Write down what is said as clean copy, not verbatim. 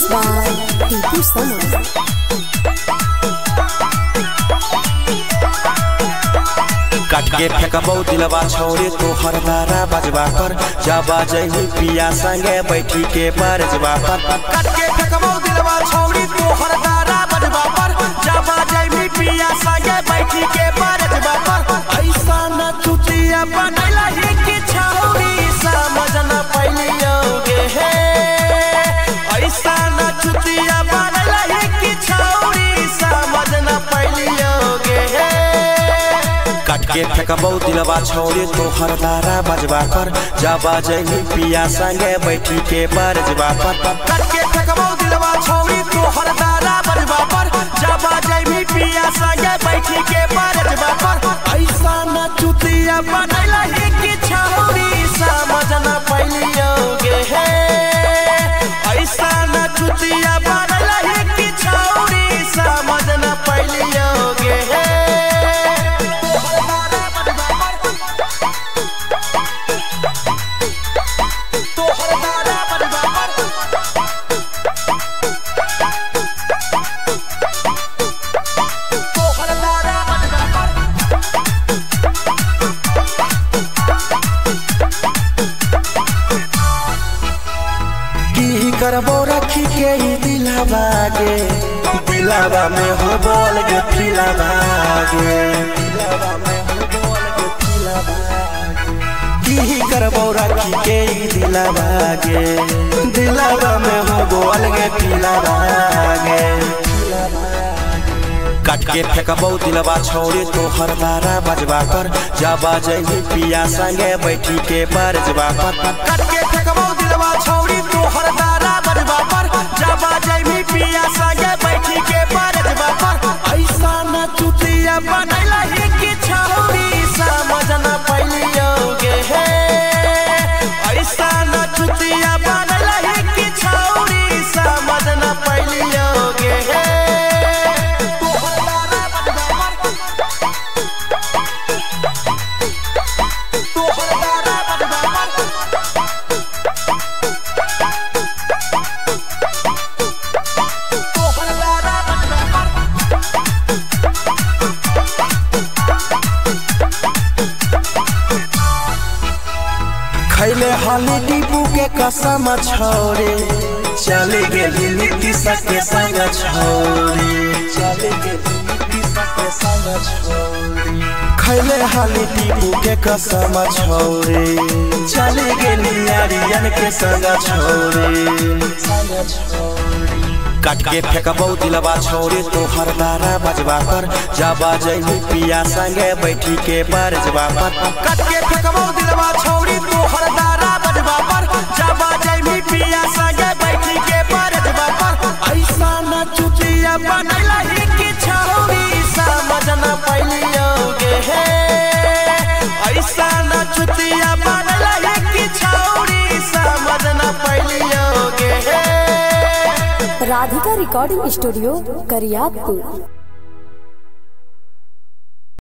Mixed by Tipu Sama. काट के फेंकबौ दिलवा छोड़े तो हर बारा बजवा पर जाबा जही पिया संगे बैठी के बरजवा पर काट के फेंकबौ दिलवा छोड़ी तो हर बारा बजवा पर जाबा जही पिया संगे बैठी के बरजवा पर ऐसा न चुतिया बनैला ही कि छौरी समझ न पैलियोगे हे ऐसा न चुतिया बनैला ही कि छौरी समझ न पैलियोगे हे काट के फेंकबौ दिलवा छोड़े तो हर दारा बजवा पर जाबा जही पिया संगे बैठी के बरजवा पर काट के फेंकबौ दिलवा छोड़ी तो हर दारा बजवा पर जाबा जही पिया संगे बैठी के बरजवा पर ऐसा न चुतिया बनैला ही कि छौरी समझ न पैलियोगे हे ऐसा न चुतिया बनैला ही कि छौरी समझ न पैलियोगे हे करबो रखी के ही दिलावा में हो बोल गे फिलावा गे की करबो रखी के ही दिलावा में हो बोल गे फिलावा गे काट के फेंकबौ दिलवा छोड़े तो हर दारा बजवा पर जाबा जही पिया संगे बैठी के बरजवा पर काट के फेंकबौ दिलवा छोड़ी तो हर दारा बजवा पर जाबा जही पिया संगे बैठी के बरजवा पर ऐसा न चुतिया बनैला ही कि छौरी समझ न पैलियोगे हे ऐसा न चुतिया बनैला ही कि छौरी समझ न पैलियोगे हे खैले हाली टीपू के कसम छोड़े चले गेली नीतीश के संग छोड़े चले गेली नीतीश के संग छोड़े खैले हाली टीपू के कसम छोड़े चले गेली आर्यन के संग छोड़े काट के फेंकबौ दिलवा छोड़े तो हर दारा बजवा पर जाबा जही पिया संगे बैठी के बरजवा पर काट के फेंकबौ दिलवा छोड़ी तो हर दारा बजवा पर जाबा जही पिया संगे बैठी के बरजवा पर ऐसा न चुतिया बनैला ही कि छौरी समझ न पैलियोगे हे ऐसा न चुतिया बनैला ही कि छौरी समझ न पैलियोगे हे राधिका रिकॉर्डिंग स्टूडियो करियापुर।